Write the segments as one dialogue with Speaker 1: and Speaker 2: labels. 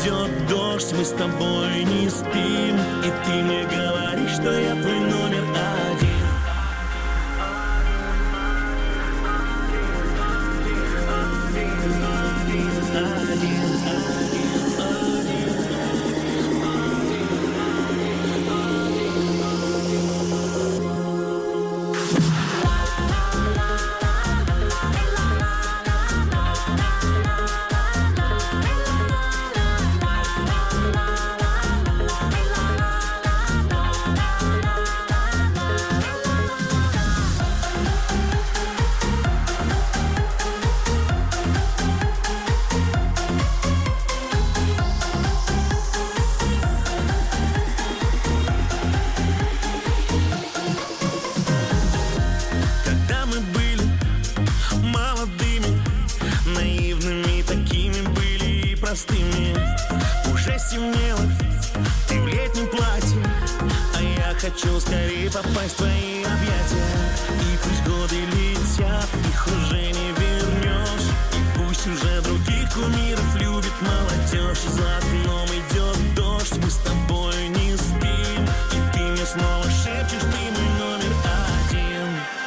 Speaker 1: идет дождь, мы с тобой не спим. И ты мне говоришь, что я твой номер один. Уже стемнело, ты в летнем платье, а я хочу скорее попасть в твои объятия. И пусть годы летят, их уже не вернешь. И пусть уже других кумиров любит молодежь. За окном идет дождь, мы с тобой не спим. И ты мне снова шепчешь, ты мой номер один.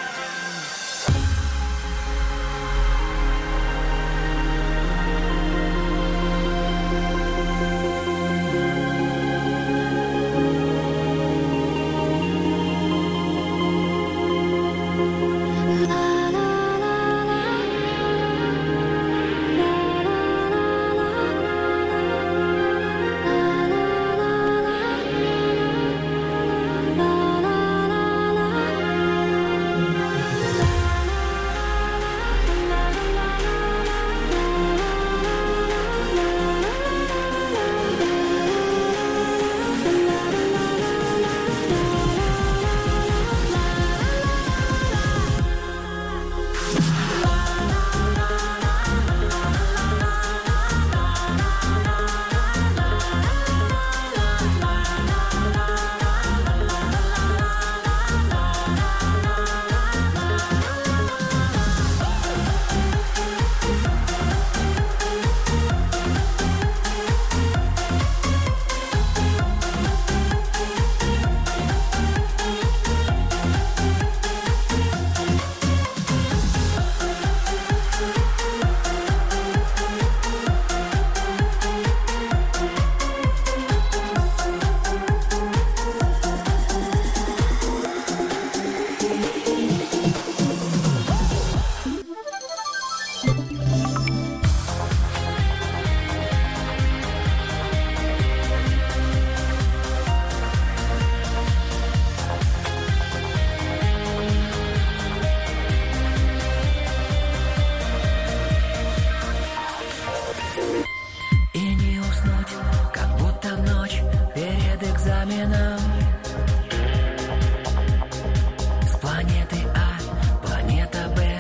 Speaker 2: С планеты А планета Б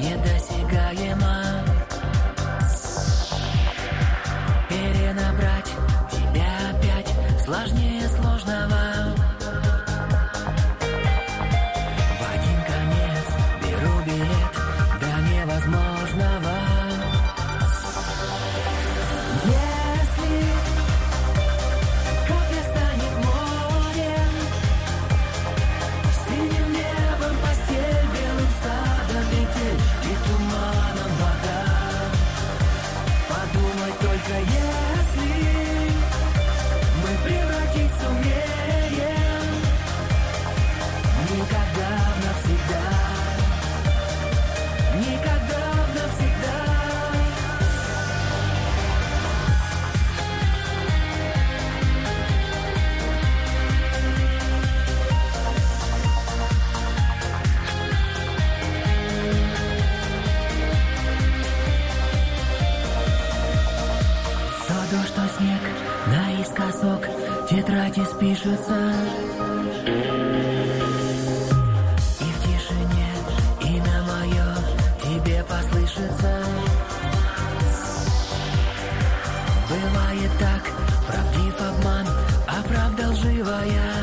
Speaker 2: недосягаема. Перенабрать тебя опять сложнее сложного. В один конец беру билет до невозможного. Что снег наискосок тетради спишется. И в тишине имя мое тебе послышится. Бывает так, правдив обман, а правда лживая.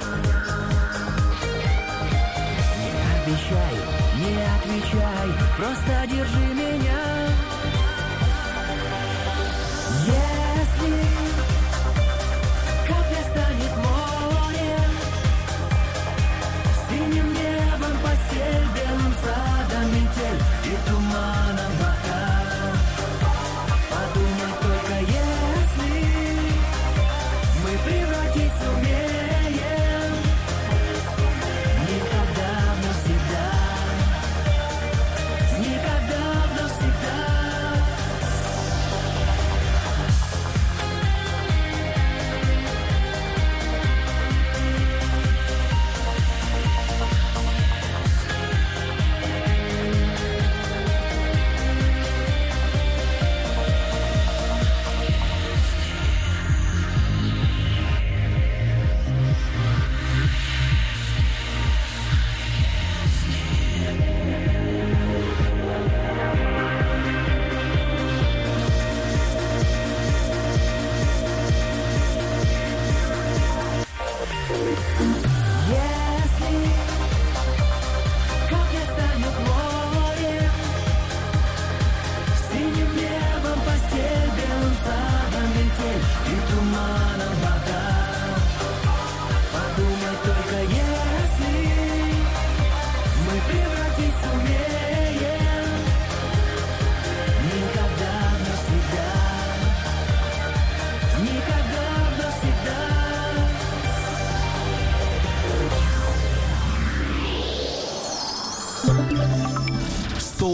Speaker 2: Не обещай, не отвечай, просто держи меня. Если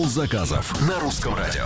Speaker 3: заказов на Русском радио.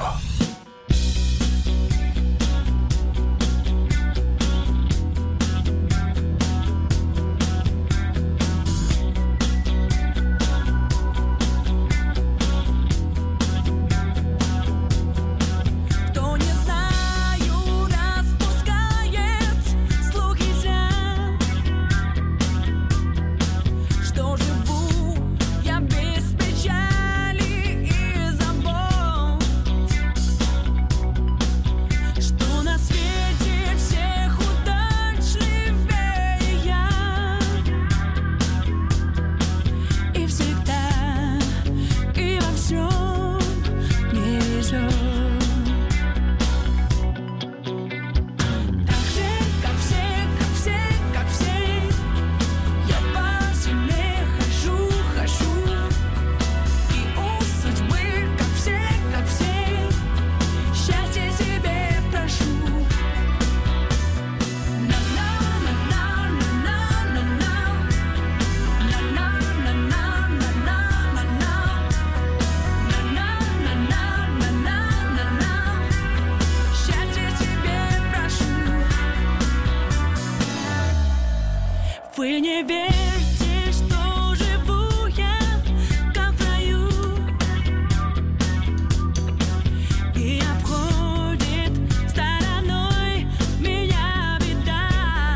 Speaker 4: Вы не верьте, что живу я как в раю, и обходит стороной меня беда.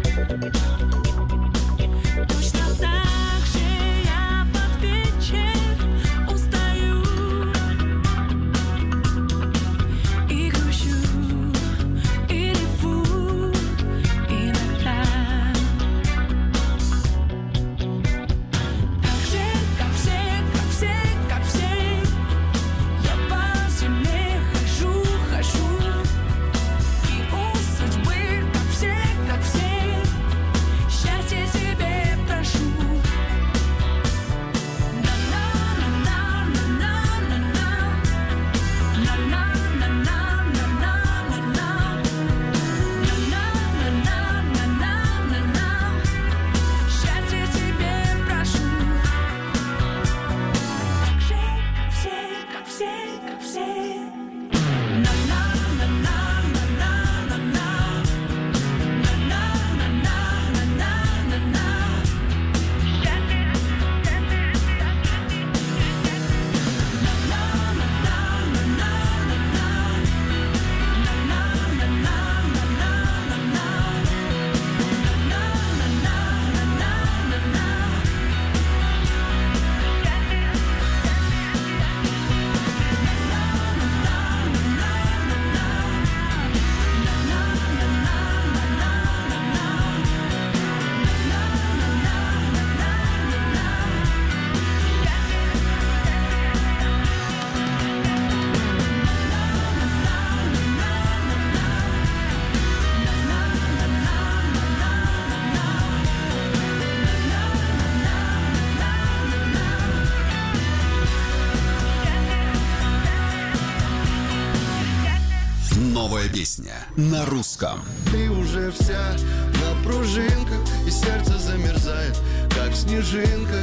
Speaker 4: Точно так же я под вечер устаю и грущу, и реву иногда.
Speaker 3: Новая песня на русском.
Speaker 5: Ты уже вся на пружинках, и сердце замерзает, как снежинка.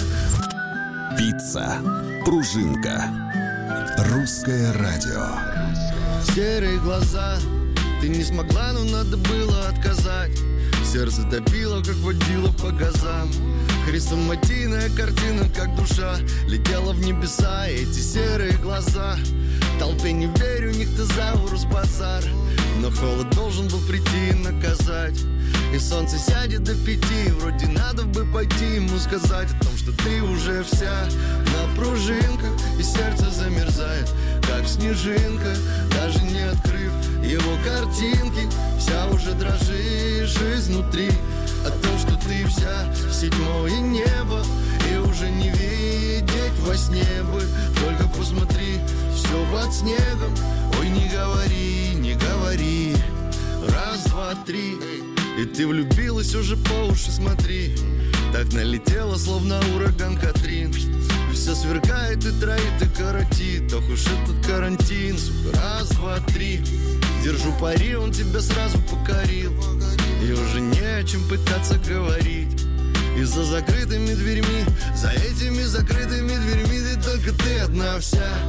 Speaker 3: Пицца, пружинка. Русское радио.
Speaker 5: Серые глаза, ты не смогла, но надо было отказать. Сердце топило, как водило по газам. Хрестоматийная картина, как душа летела в небеса, эти серые глаза. Толпе не верю, нихтозаурус базар, но холод должен был прийти и наказать. И солнце сядет до 5, вроде надо бы пойти ему сказать о том, что ты уже вся на пружинках, и сердце замерзает, как снежинка. Даже не открыв его картинки, вся уже дрожишь изнутри о том, что ты вся седьмое небо, и уже не видеть во сне бы. Только посмотри, все под снегом. Ой, не говори, не говори. Раз, два, три, и ты влюбилась уже по уши, смотри. Так налетела, словно ураган Катрин. Все сверкает и троит и коротит. Ох уж этот карантин, сука. Раз, два, три, держу пари, он тебя сразу покорил. И уже не о чем пытаться говорить. И за закрытыми дверьми, за этими закрытыми дверьми, ты только ты одна вся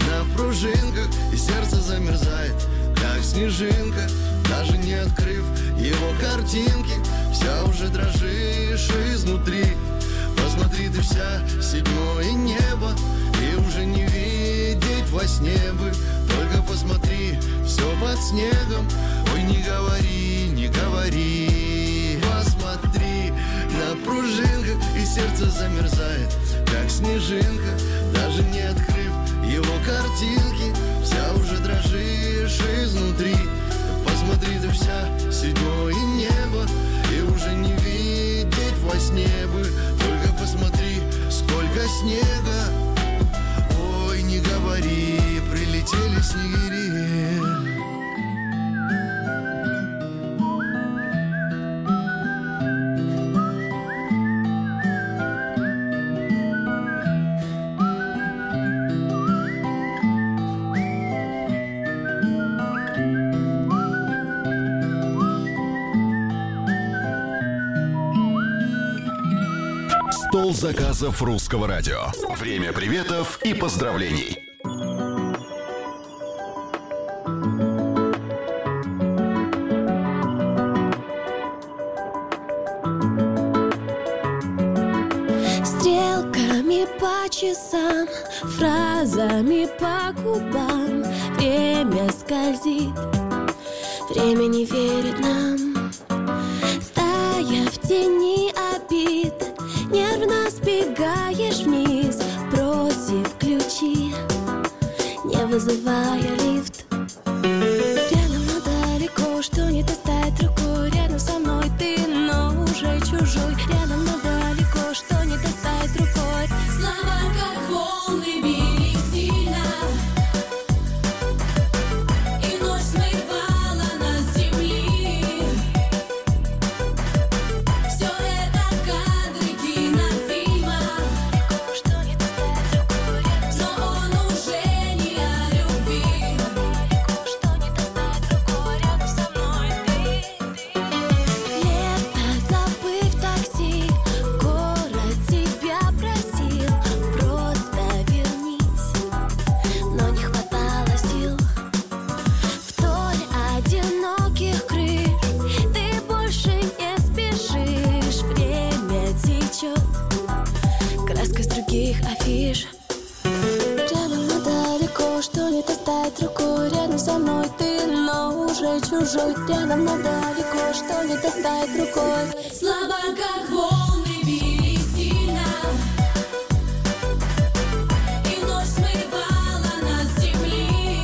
Speaker 5: на пружинках, и сердце замерзает, как снежинка. Даже не открыв его картинки, вся уже дрожишь изнутри. Посмотри, ты вся седьмое небо, и уже не видеть во сне бы. Только посмотри, все под снегом. Ой, не говори, не говори. Посмотри, на пружинках, и сердце замерзает, как снежинка. Даже не открыв его картинки, вся уже дрожишь изнутри. Посмотри, ты вся седьмое небо, и уже не видеть во сне бы. Только посмотри, сколько снега. Ой, не говори, прилетели снегири.
Speaker 3: Стол заказов Русского радио. Время приветов и поздравлений.
Speaker 6: Стрелками по часам, фразами по губам. Время скользит, время не верит нам. Тая в тени обид, нервно сбегаешь вниз, бросив ключи, не вызывая лифт. Рядом, но далеко, что не достать рукой. Рядом со мной ты, но уже чужой. Рядом, но далеко, что не достать рукой. Слова, как волны, били сильно, и ночь смывала нас с земли. Все это кадры кинофильма, что не достать рукой. Но он уже не о любви, что не достать рукой. Рядом со мной ты. Лето, забыв такси, город тебя просил, просто вернись, но не хватало сил. Вдоль одиноких крыш ты больше не спешишь. Время течет, краска с других афиш. Рядом, но далеко, что не достать рукой. Рядом со мной ты, но уже чужой. Рядом, но далеко, что не достать рукой. Слова, как волны, били сильно, и ночь смывала нас с земли.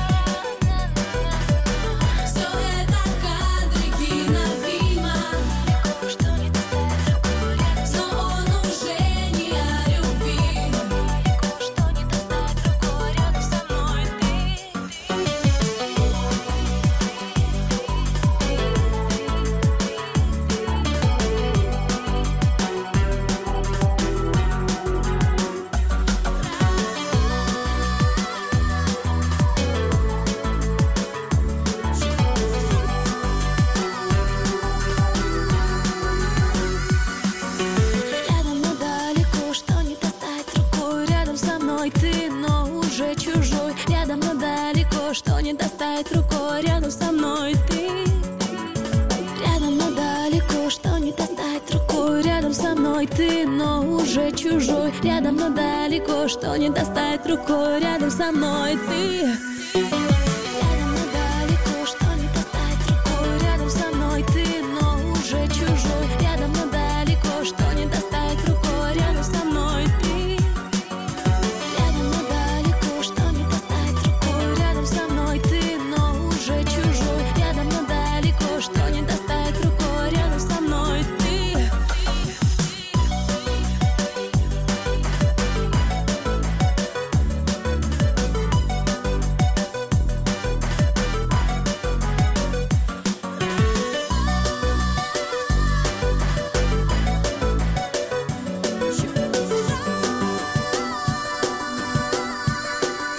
Speaker 6: Все это кадры кинофильма, что не достать рукой. Но он уже не о любви, что не достать рукой. Рядом со мной ты. Рядом, но далеко, что не достать рукой. Рядом со мной ты, но уже чужой. Рядом, но далеко, что не достать рукой. Рядом со мной ты. Рядом, но далеко, что не достать рукой. Рядом со мной ты, но уже чужой. Рядом, но далеко, что не достать рукой. Рядом со мной ты. Рядом, но далеко, что не достать рукой. Рядом со мной ты, но уже чужой. Рядом, но далеко, что не достать рукой. Рядом со мной ты. Рядом, но далеко, что не достать рукой. Рядом со мной ты, но уже чужой. Рядом, но далеко, что не достать рукой. Рядом со мной ты.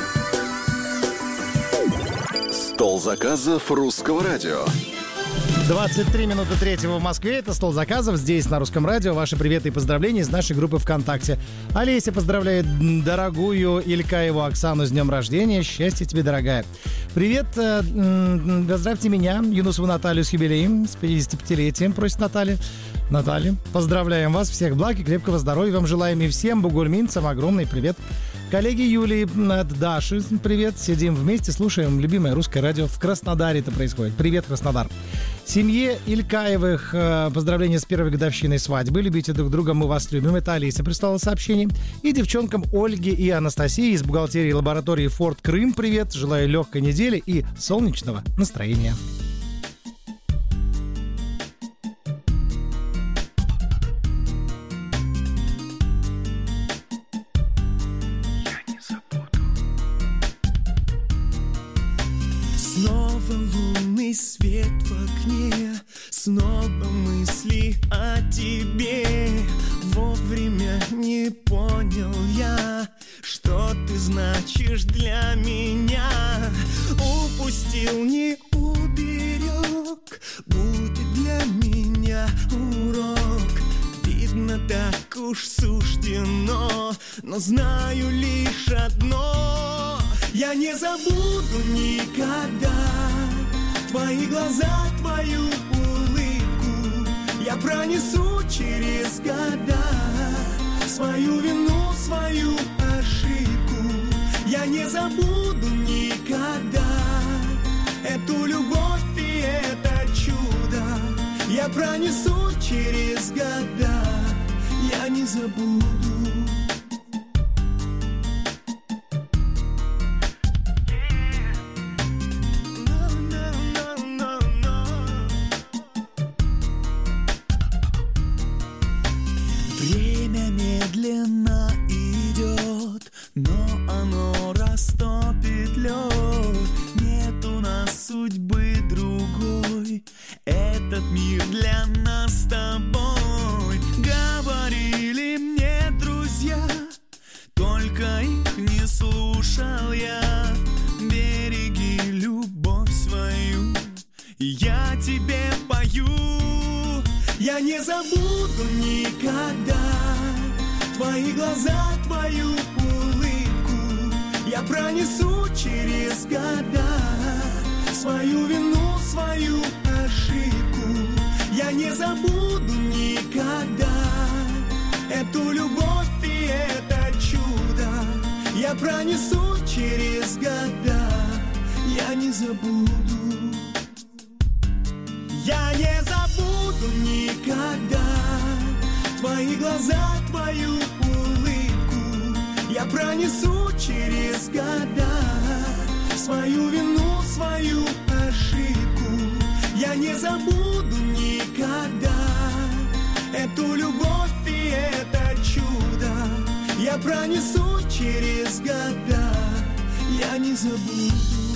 Speaker 3: Стол заказов Русского радио.
Speaker 7: 23 минуты третьего в Москве. Это «Стол заказов». Здесь, на Русском радио. Ваши приветы и поздравления из нашей группы ВКонтакте. Олеся поздравляет дорогую Илькаеву Оксану с днем рождения. Счастья тебе, дорогая. Привет. Поздравьте меня, Юнусову Наталью, с юбилеем, с 55-летием, просит Наталья. Наталья, поздравляем вас. Всех благ и крепкого здоровья вам желаем. И всем бугульминцам огромный привет. Коллеги Юлии от Даши, привет. Сидим вместе, слушаем любимое русское радио. В Краснодаре это происходит. Привет, Краснодар. Семье Илькаевых поздравления с первой годовщиной свадьбы. Любите друг друга, мы вас любим. Это Алиса прислала сообщение. И девчонкам Ольге и Анастасии из бухгалтерии лаборатории Форт Крым привет. Желаю легкой недели и солнечного настроения.
Speaker 1: Снова лунный свет в окне, снова мысли о тебе. Вовремя не понял я, что ты значишь для меня. Упустил, не уберег, будет для меня урок. Видно, так уж суждено, но знаю лишь одно: я не забуду никогда твои глаза, твою улыбку. Я пронесу через года свою вину, свою ошибку. Я не забуду никогда эту любовь и это чудо. Я пронесу через года, я не забуду. Время медленно идет, но оно растопит лед. Нет у нас судьбы другой, этот мир для нас с тобой. Говорили мне друзья, только их не слушал я. Береги любовь свою, и я тебе пою. Я не забуду никогда твои глаза, твою улыбку. Я пронесу через года свою вину, свою ошибку. Я не забуду никогда эту любовь и это чудо. Я пронесу через года, я не забуду. Я не забуду никогда твои глаза, твою улыбку. Я пронесу через года свою вину, свою ошибку. Я не забуду никогда эту любовь и это чудо. Я пронесу через года, я не забуду.